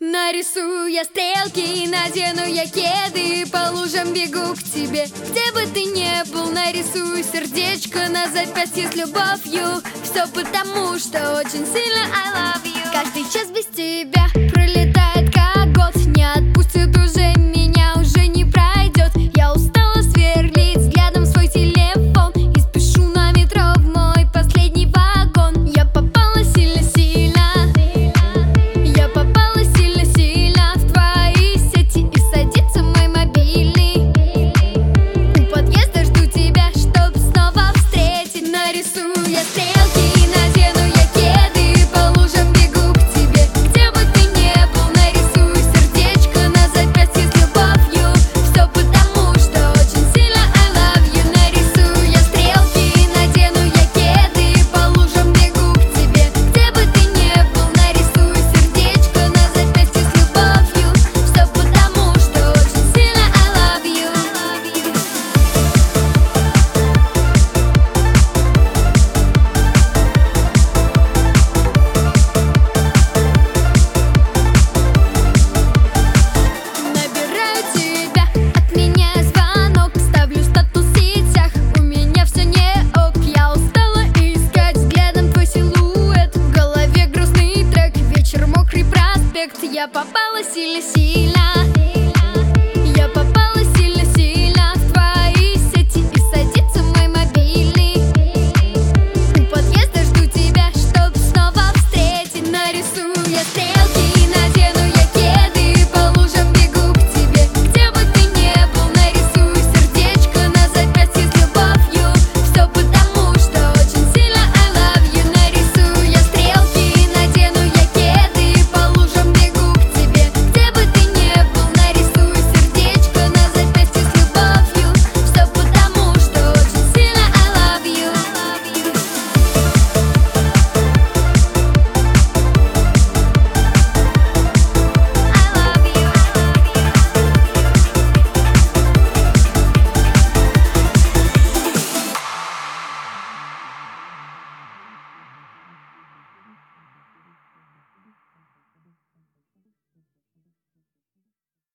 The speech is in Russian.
Нарисую я стрелки, надену я кеды, по лужам бегу к тебе. Где бы ты ни был, нарисую сердечко на запястье с любовью. Все потому, что очень сильно I love you. Каждый час без тебя пролетает как год, не отпустит уже меня, уже не пройдет. Я устала сверлить взглядом свой телефон и спешу на метро в мой последний вагон. Я попала сильно-сильно, я попала сильно-сильно в твои сети, и садится мой мобильный. У подъезда жду тебя, чтоб снова встретить. Нарисую я стрелки, надену я кеды, по лужам бегу к тебе. Где бы ты ни был, нарисую сердечко на запястье с любовью. Все потому, что очень сильно I love you. Нарисую я стрелки, надену я кеды, по лужам бегу к тебе. Где бы ты ни был, нарисую сердечко на запястье с любовью. Все потому, что очень сильно I love you. Набираю тебя, от меня звонок, ставлю статус в сетях, у меня все не ок. Я устала искать взглядом твой силуэт, в голове грустный трек, вечер, мокрый проспект. Я попала сильно-сильно.